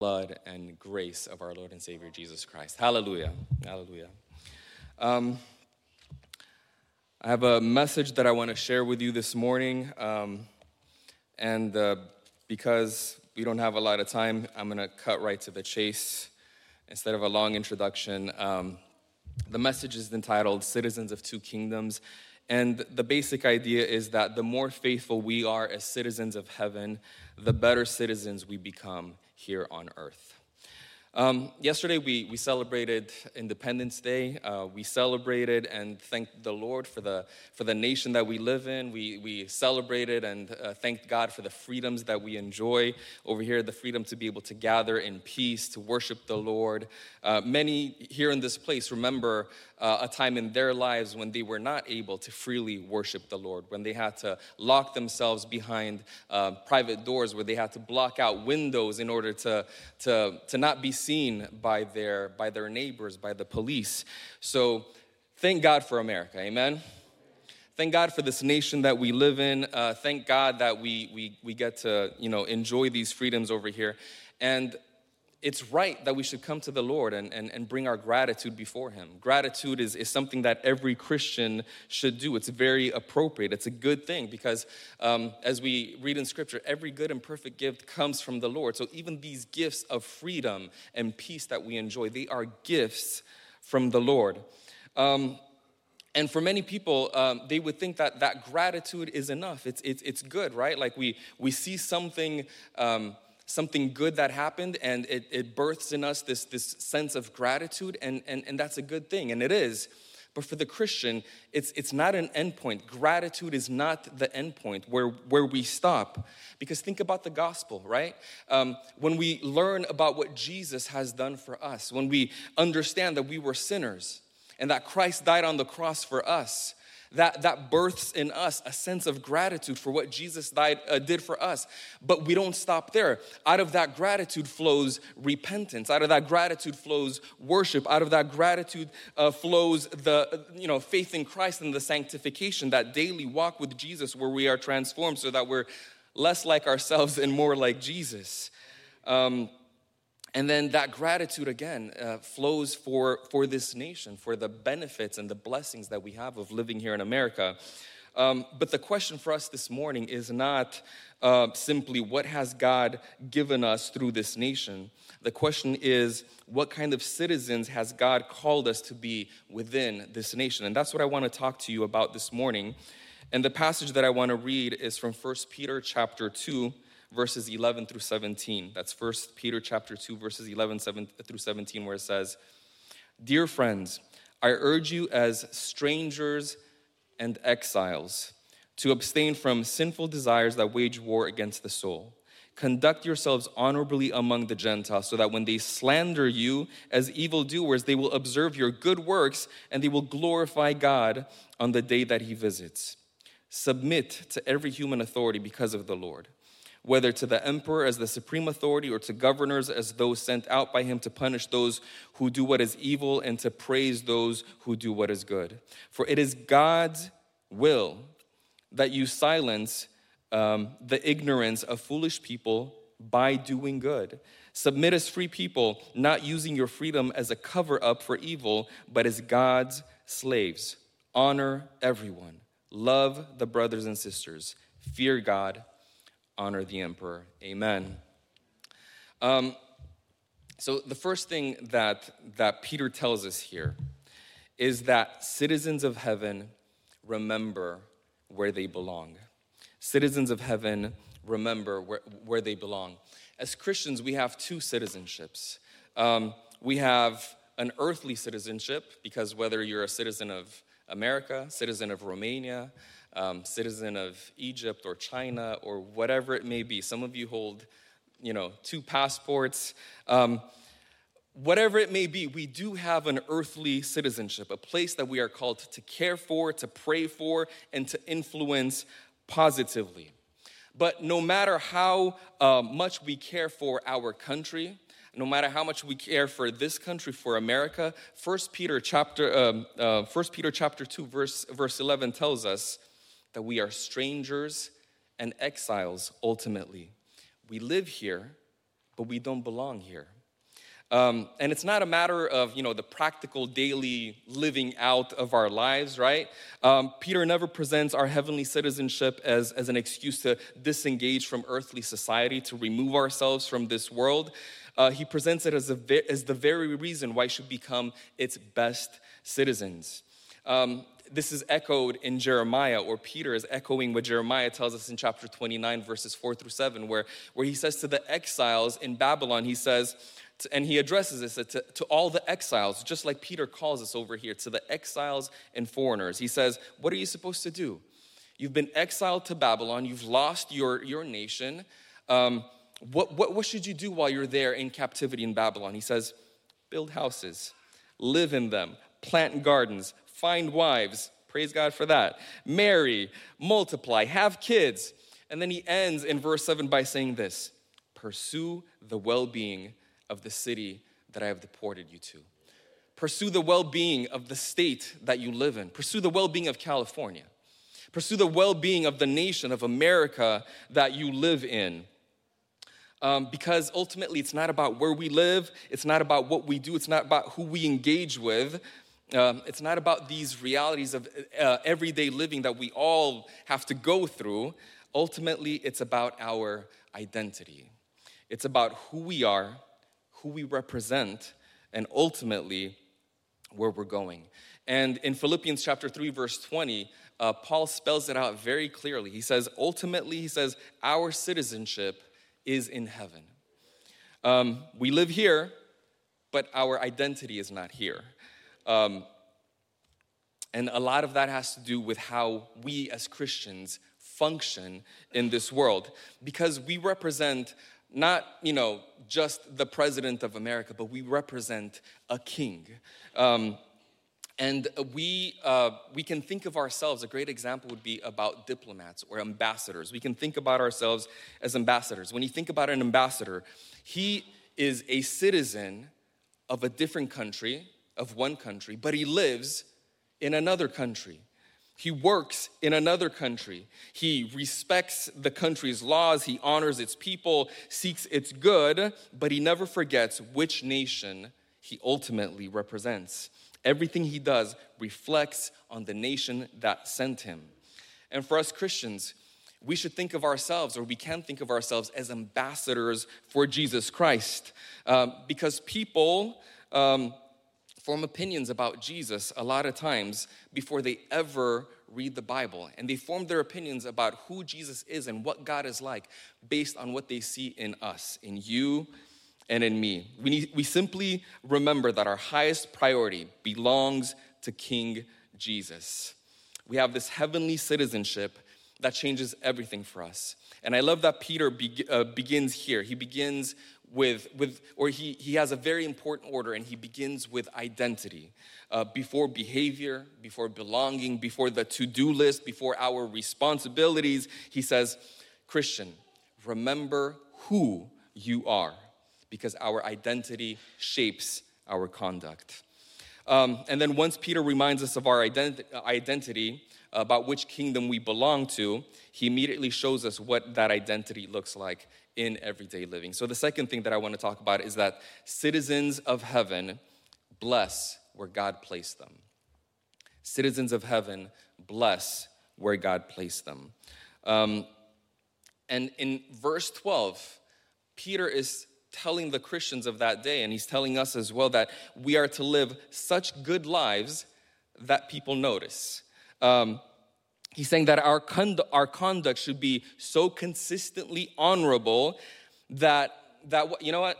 blood and grace of our Lord and Savior Jesus Christ. Hallelujah. Hallelujah. I have a message that I want to share with you this morning, and because we don't have a lot of time, I'm going to cut right to the chase instead of a long introduction. The message is entitled Citizens of Two Kingdoms, and the basic idea is that the more faithful we are as citizens of heaven, the better citizens we become here on earth. Yesterday we celebrated Independence Day. We celebrated and thanked the Lord for the nation that we live in. We celebrated and thanked God for the freedoms that we enjoy over here, the freedom to be able to gather in peace, to worship the Lord. Many here in this place remember a time in their lives when they were not able to freely worship the Lord, when they had to lock themselves behind private doors, where they had to block out windows in order to not be seen by their neighbors, by the police. So thank God for America, amen? Thank God for this nation that we live in. Thank God that we get to enjoy these freedoms over here. And it's right that we should come to the Lord and bring our gratitude before Him. Gratitude is something that every Christian should do. It's very appropriate. It's a good thing because as we read in Scripture, every good and perfect gift comes from the Lord. So even these gifts of freedom and peace that we enjoy, they are gifts from the Lord. And for many people, they would think that gratitude is enough. It's good, right? Like we see something good that happened, and it births in us this sense of gratitude, and that's a good thing, and it is. But for the Christian, it's not an endpoint. Gratitude is not the endpoint where we stop. Because think about the gospel, right? When we learn about what Jesus has done for us, when we understand that we were sinners, and that Christ died on the cross for us, that births in us a sense of gratitude for what Jesus did for us. But we don't stop there. Out of that gratitude flows repentance. Out of that gratitude flows worship. Out of that gratitude flows the faith in Christ and the sanctification, that daily walk with Jesus where we are transformed so that we're less like ourselves and more like Jesus. And then that gratitude, again, flows for this nation, for the benefits and the blessings that we have of living here in America. But the question for us this morning is not simply what has God given us through this nation. The question is, what kind of citizens has God called us to be within this nation? And that's what I want to talk to you about this morning. And the passage that I want to read is from 1 Peter chapter 2, verses 11 through 17. That's 1 Peter chapter 2, verses 11 through 17, where it says, "Dear friends, I urge you as strangers and exiles to abstain from sinful desires that wage war against the soul. Conduct yourselves honorably among the Gentiles, so that when they slander you as evildoers, they will observe your good works and they will glorify God on the day that He visits. Submit to every human authority because of the Lord, whether to the emperor as the supreme authority or to governors as those sent out by him to punish those who do what is evil and to praise those who do what is good. For it is God's will that you silence the ignorance of foolish people by doing good. Submit as free people, not using your freedom as a cover-up for evil, but as God's slaves. Honor everyone. Love the brothers and sisters. Fear God. Honor the emperor. Amen." So the first thing that Peter tells us here is that citizens of heaven remember where they belong. Citizens of heaven remember where they belong. As Christians, we have two citizenships. We have an earthly citizenship, because whether you're a citizen of America, citizen of Romania, citizen of Egypt or China or whatever it may be. Some of you hold, two passports. Whatever it may be, we do have an earthly citizenship, a place that we are called to care for, to pray for, and to influence positively. But no matter how much we care for our country, no matter how much we care for this country, for America, 1 Peter chapter 2, verse 11 tells us that we are strangers and exiles ultimately. We live here, but we don't belong here. And it's not a matter of, the practical daily living out of our lives, right? Peter never presents our heavenly citizenship as an excuse to disengage from earthly society, to remove ourselves from this world. He presents it as the very reason why we should become its best citizens. This is echoed in Jeremiah, or Peter is echoing what Jeremiah tells us in chapter 29, verses 4-7, where he says to the exiles in Babylon, he says, and he addresses this to all the exiles, just like Peter calls us over here, to the exiles and foreigners. He says, what are you supposed to do? You've been exiled to Babylon. You've lost your nation. What should you do while you're there in captivity in Babylon? He says, build houses, live in them, plant gardens, find wives. Praise God for that. Marry, multiply, have kids. And then he ends in verse 7 by saying this, pursue the well-being of the city that I have deported you to. Pursue the well-being of the state that you live in. Pursue the well-being of California. Pursue the well-being of the nation of America that you live in. Because ultimately it's not about where we live, it's not about what we do, it's not about who we engage with. It's not about these realities of everyday living that we all have to go through. Ultimately, it's about our identity. It's about who we are, who we represent, and ultimately where we're going. And in Philippians chapter 3, verse 20, Paul spells it out very clearly. He says, ultimately, our citizenship is in heaven. We live here, but our identity is not here. And a lot of that has to do with how we as Christians function in this world, because we represent not, just the president of America, but we represent a king. And we can think of ourselves, a great example would be about diplomats or ambassadors. We can think about ourselves as ambassadors. When you think about an ambassador, he is a citizen of a different country, of one country, but he lives in another country. He works in another country. He respects the country's laws. He honors its people, seeks its good, but he never forgets which nation he ultimately represents. Everything he does reflects on the nation that sent him. And for us Christians, we should think of ourselves, or we can think of ourselves as ambassadors for Jesus Christ, because people form opinions about Jesus a lot of times before they ever read the Bible. And they form their opinions about who Jesus is and what God is like based on what they see in us, in you and in me. We simply remember that our highest priority belongs to King Jesus. We have this heavenly citizenship that changes everything for us. And I love that Peter begins here. He begins he has a very important order, and he begins with identity. Before behavior, before belonging, before the to-do list, before our responsibilities, he says, Christian, remember who you are, because our identity shapes our conduct. And then once Peter reminds us of our identity, about which kingdom we belong to, he immediately shows us what that identity looks like in everyday living. So the second thing that I want to talk about is that citizens of heaven bless where God placed them. Citizens of heaven bless where God placed them. And in verse 12, Peter is telling the Christians of that day, and he's telling us as well, that we are to live such good lives that people notice. He's saying that our conduct should be so consistently honorable that you know what?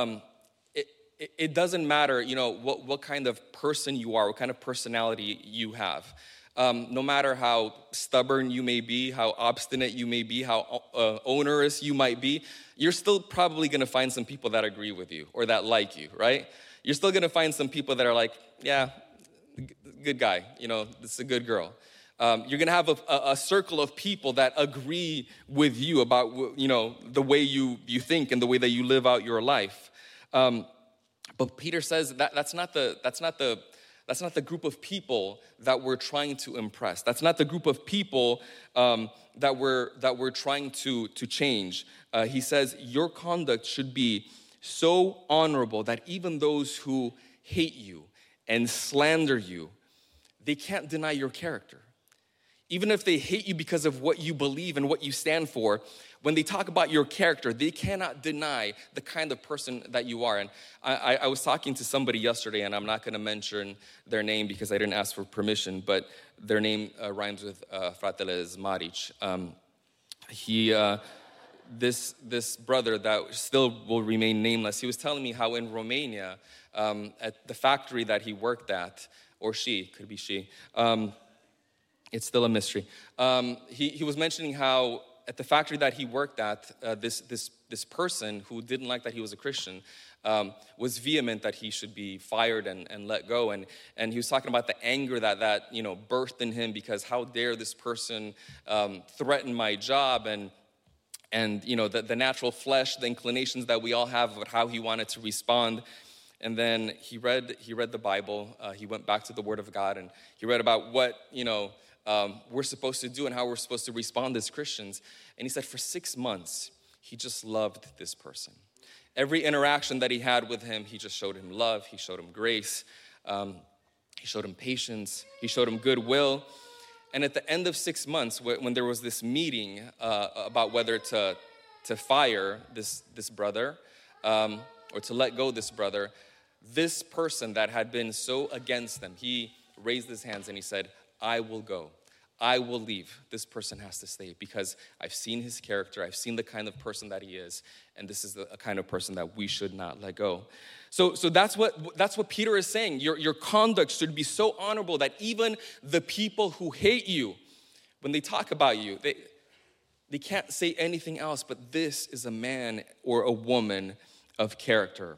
It doesn't matter, what kind of person you are, what kind of personality you have. No matter how stubborn you may be, how obstinate you may be, how onerous you might be, you're still probably going to find some people that agree with you or that like you, right? You're still going to find some people that are like, yeah, good guy, this is a good girl. You're going to have a circle of people that agree with you about, the way you think and the way that you live out your life. But Peter says that's not the That's not the group of people that we're trying to impress. That's not the group of people that we're trying to change. He says, your conduct should be so honorable that even those who hate you and slander you, they can't deny your character. Even if they hate you because of what you believe and what you stand for, when they talk about your character, they cannot deny the kind of person that you are. And I was talking to somebody yesterday, and I'm not going to mention their name because I didn't ask for permission, but their name rhymes with Fratele Zmaric. This brother that still will remain nameless, he was telling me how in Romania, at the factory that he worked at, or she, could be she, it's still a mystery. He was mentioning how at the factory that he worked at, this person who didn't like that he was a Christian was vehement that he should be fired and let go. And he was talking about the anger that birthed in him, because how dare this person threaten my job, and the natural flesh, the inclinations that we all have about how he wanted to respond. And then he read the Bible. He went back to the Word of God, and he read about what we're supposed to do and how we're supposed to respond as Christians. And he said for 6 months, he just loved this person. Every interaction that he had with him, he just showed him love. He showed him grace. He showed him patience. He showed him goodwill. And at the end of 6 months, when there was this meeting about whether to fire this brother or to let go this brother, this person that had been so against them, he raised his hands and he said, I will go. I will leave. This person has to stay because I've seen his character. I've seen the kind of person that he is. And this is the kind of person that we should not let go. So that's what Peter is saying. Your conduct should be so honorable that even the people who hate you, when they talk about you, they can't say anything else, but this is a man or a woman of character.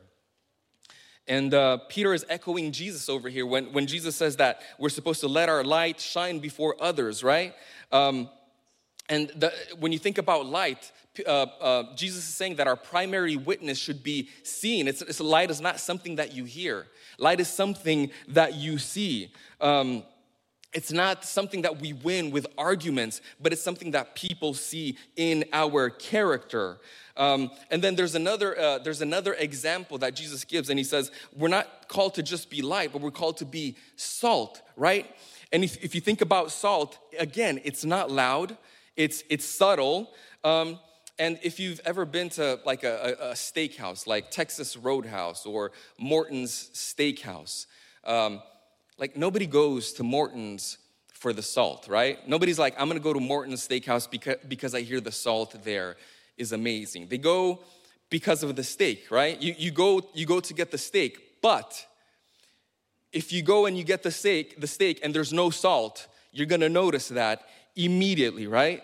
And Peter is echoing Jesus over here when Jesus says that we're supposed to let our light shine before others, right? When you think about light, Jesus is saying that our primary witness should be seen. Light is not something that you hear. Light is something that you see. It's not something that we win with arguments, but it's something that people see in our character. And then there's another example that Jesus gives, and he says, we're not called to just be light, but we're called to be salt, right? And if you think about salt, again, it's not loud, it's subtle. And if you've ever been to like a steakhouse, like Texas Roadhouse or Morton's Steakhouse, like nobody goes to Morton's for the salt, right? Nobody's like, I'm gonna go to Morton's Steakhouse because I hear the salt there is amazing. They go because of the steak, right? You go to get the steak, but if you go and you get the steak and there's no salt, you're gonna notice that immediately, right?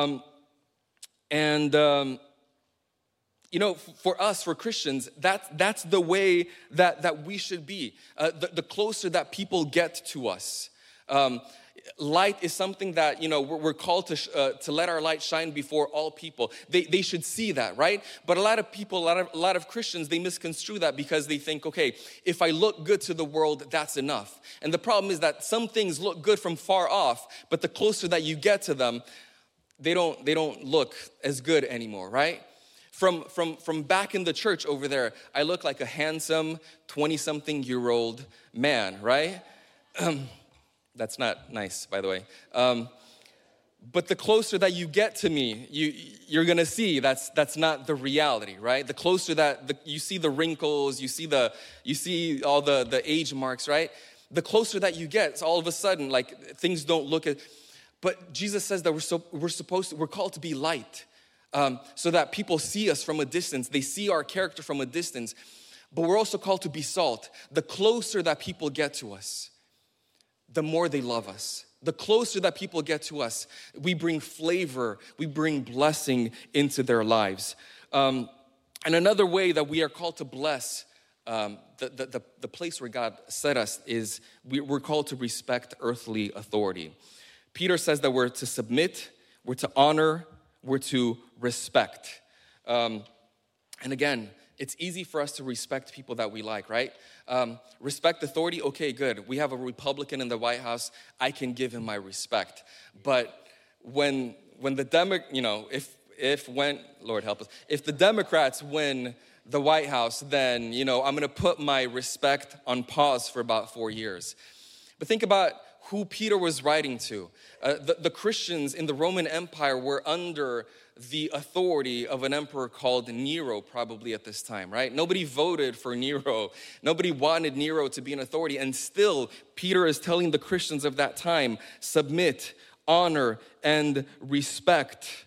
For us, for Christians, that's the way that we should be. The closer that people get to us. Light is something that, we're called to let our light shine before all people. They should see that, right? But a lot of people, a lot of Christians, they misconstrue that because they think, okay, if I look good to the world, that's enough. And the problem is that some things look good from far off, but the closer that you get to them, they don't look as good anymore, right? From back in the church over there, I look like a handsome 20-something-year-old man, right? That's not nice, by the way. But the closer that you get to me, you're gonna see that's not the reality, right? The closer that you see the wrinkles, you see all the age marks, right? The closer that you get, it's all of a sudden like things don't look as. But Jesus says that we're called to be light, so that people see us from a distance. They see our character from a distance. But we're also called to be salt. The closer that people get to us, the more they love us. The closer that people get to us, we bring flavor, we bring blessing into their lives. And another way that we are called to bless the place where God set us is we're called to respect earthly authority. Peter says that we're to submit, we're to honor, we're to respect. And again, it's easy for us to respect people that we like, right? Respect authority, okay, good. We have a Republican in the White House, I can give him my respect. But when the Lord help us, if the Democrats win the White House, then, I'm gonna put my respect on pause for about 4 years. But think about who Peter was writing to. The Christians in the Roman Empire were under the authority of an emperor called Nero, probably at this time, right? Nobody voted for Nero. Nobody wanted Nero to be an authority. And still, Peter is telling the Christians of that time, submit, honor, and respect.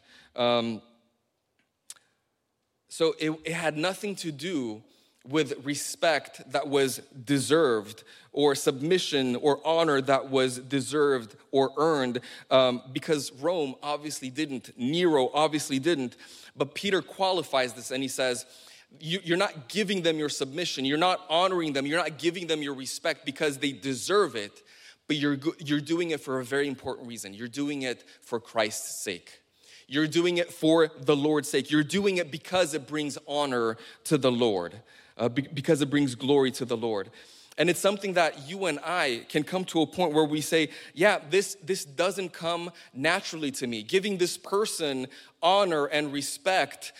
So it had nothing to do with respect that was deserved, or submission or honor that was deserved or earned, because Rome obviously didn't, Nero obviously didn't. But Peter qualifies this and he says, you're not giving them your submission, you're not honoring them, you're not giving them your respect because they deserve it, but you're doing it for a very important reason. You're doing it for Christ's sake. You're doing it for the Lord's sake. You're doing it because it brings honor to the Lord, because it brings glory to the Lord. And it's something that you and I can come to a point where we say, yeah, this doesn't come naturally to me. Giving this person honor and respect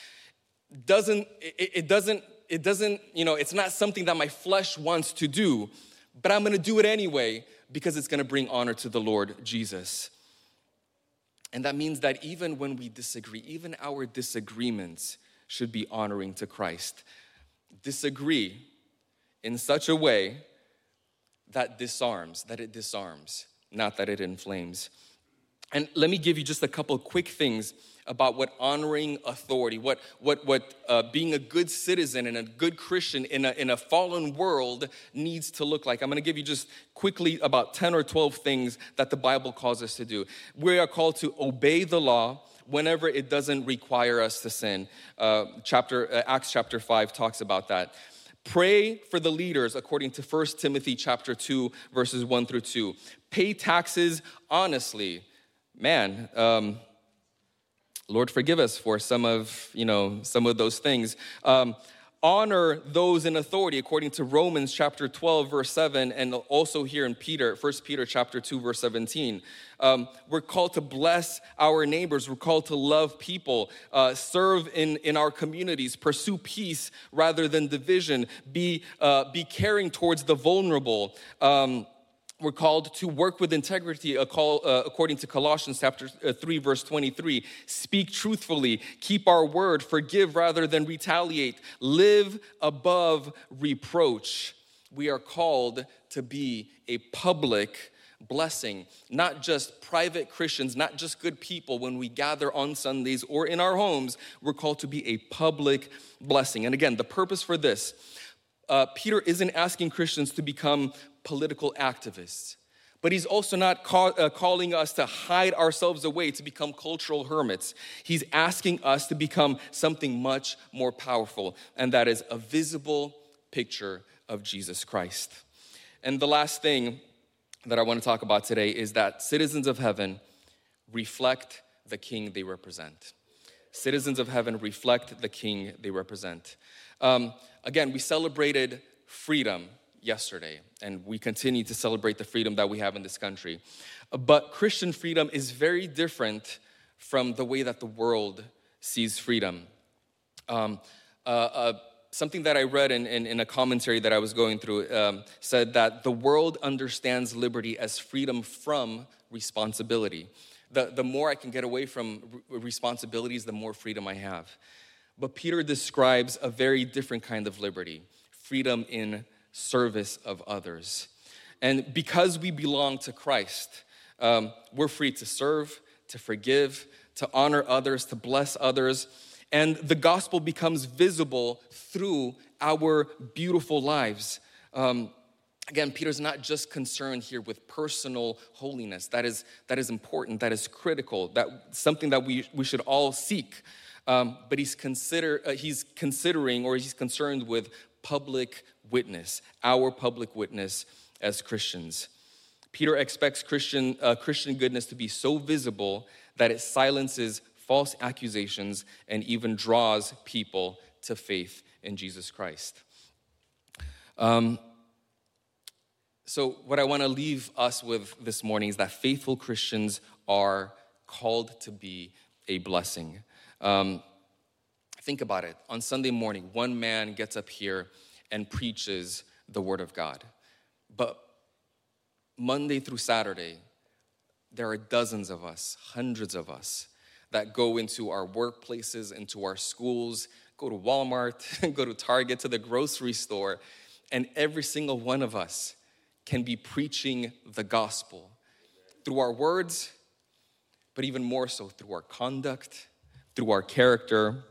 it's not something that my flesh wants to do, but I'm going to do it anyway because it's going to bring honor to the Lord Jesus. And that means that even when we disagree, even our disagreements should be honoring to Christ. Disagree in such a way that it disarms, not that it inflames. And let me give you just a couple of quick things about what honoring authority, what being a good citizen and a good Christian in a fallen world needs to look like. I'm going to give you just quickly about 10 or 12 things that the Bible calls us to do. We are called to obey the law whenever it doesn't require us to sin. Acts chapter 5 talks about that. Pray for the leaders according to 1 Timothy chapter 2, verses 1 through 2. Pay taxes honestly. Man, Lord, forgive us for some of those things. Honor those in authority according to Romans chapter 12, verse 7, and also here in 1 Peter chapter 2, verse 17. We're called to bless our neighbors. We're called to love people, serve in our communities, pursue peace rather than division, be caring towards the vulnerable. We're called to work with integrity, according to Colossians chapter 3, verse 23. Speak truthfully, keep our word, forgive rather than retaliate, live above reproach. We are called to be a public blessing, not just private Christians, not just good people when we gather on Sundays or in our homes. We're called to be a public blessing. And again, the purpose for this, Peter isn't asking Christians to become political activists, but he's also not calling us to hide ourselves away, to become cultural hermits. He's asking us to become something much more powerful, and that is a visible picture of Jesus Christ. And the last thing that I want to talk about today is that citizens of heaven reflect the King they represent. Citizens of heaven reflect the King they represent. Again, we celebrated freedom yesterday, and we continue to celebrate the freedom that we have in this country. But Christian freedom is very different from the way that the world sees freedom. Something that I read in a commentary that I was going through said that the world understands liberty as freedom from responsibility. The more I can get away from responsibilities, the more freedom I have. But Peter describes a very different kind of liberty, freedom in service of others. And because we belong to Christ, we're free to serve, to forgive, to honor others, to bless others. And the gospel becomes visible through our beautiful lives. Again, Peter's not just concerned here with personal holiness. That is important, that is critical, that something that we should all seek. But he's considering, or he's concerned with public witness, our public witness as Christians. Peter expects Christian goodness to be so visible that it silences false accusations and even draws people to faith in Jesus Christ. So what I want to leave us with this morning is that faithful Christians are called to be a blessing. Think about it. On Sunday morning, one man gets up here and preaches the Word of God. But Monday through Saturday, there are dozens of us, hundreds of us, that go into our workplaces, into our schools, go to Walmart, go to Target, to the grocery store, and every single one of us can be preaching the gospel through our words, but even more so through our conduct, through our character.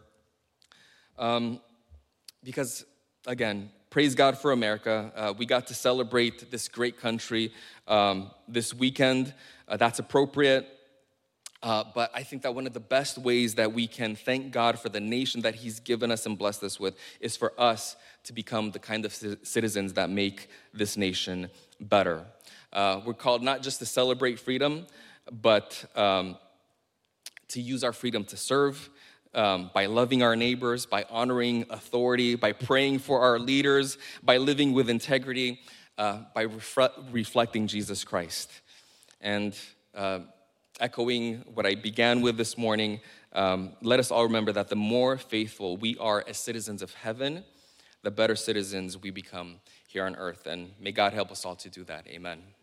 Because, again, praise God for America. We got to celebrate this great country this weekend. That's appropriate. But I think that one of the best ways that we can thank God for the nation that He's given us and blessed us with is for us to become the kind of citizens that make this nation better. We're called not just to celebrate freedom, but to use our freedom to serve, by loving our neighbors, by honoring authority, by praying for our leaders, by living with integrity, by reflecting Jesus Christ. And echoing what I began with this morning, let us all remember that the more faithful we are as citizens of heaven, the better citizens we become here on earth. And may God help us all to do that. Amen.